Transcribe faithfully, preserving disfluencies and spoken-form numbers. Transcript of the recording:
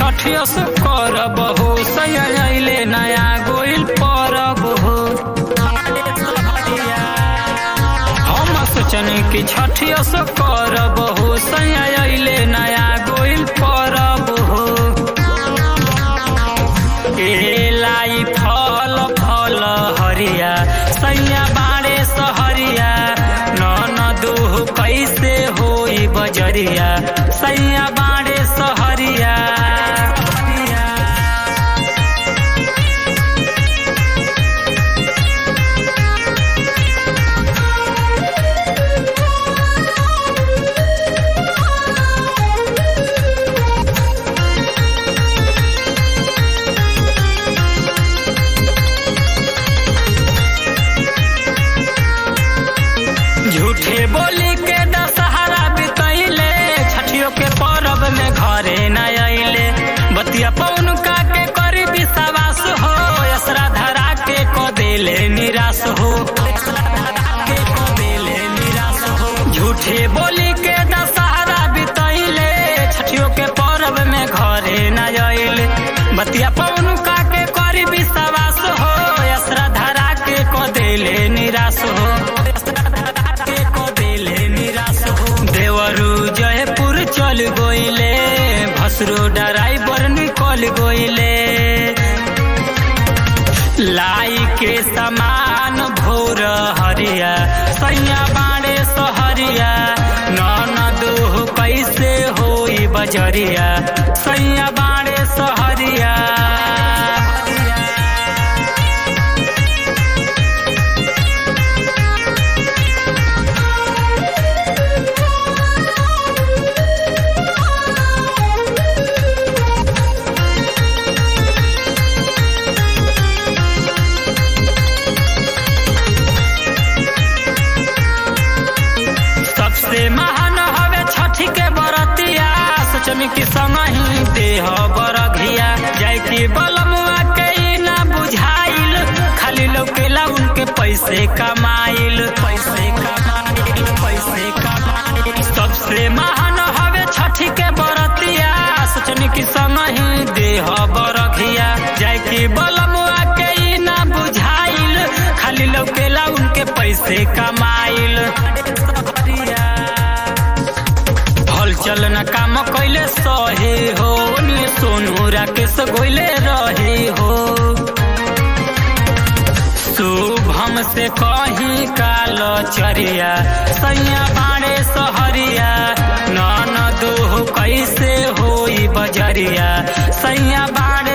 छठिया से करब हो सैले नया गोइल परब हो। हम सोचन की छठिया से करब हो सैले नया गोइल परब हो। लाई फल फल हरिया सैया बाड़े सहरिया नन दुह कैसे होई बजरिया सैया बाड़े सहरिया। झूठे बोली के दशहरा बितैले छठियों के परब में घरे न अइले। बतिया पौन का के करी विश्वास हो असरा धरा के को देले निराश हो। झूठे बोली के दशहरा बितैले छठियों के परब में घरे न अइले। बतिया पौन का के करी विश्वास हो असरा धरा के को देले निराश हो। चल गोइले भसरो ड्राइवर निकल गोइले। लाई के समान भोर हरिया सैया बाड़े सहरिया नन दुह कैसे होई बजरिया सैया बाड़े सहरिया। सबसे महान हवे छठी के बरतिया सोचनी की संगही देह बरघिया जाय की बलमुआ के ना बुझाइल खाली लौकेला उनके पैसे कमाइल पैसे कमाइल पैसे कमाइल। सबसे महान हवे छठी के बरतिया सोचनी की संगही देह बरघिया जाय की बलमुआ के ना बुझाइल खाली लौकेला उनके पैसे कमाइल। चल न काम कैले सहे हो नी सोनू राकेश गोइले रहे हो। शुभम से कहीं काल चरिया सैया बाड़े सहरिया नन दुह कैसे होई बजरिया सैया बाड़े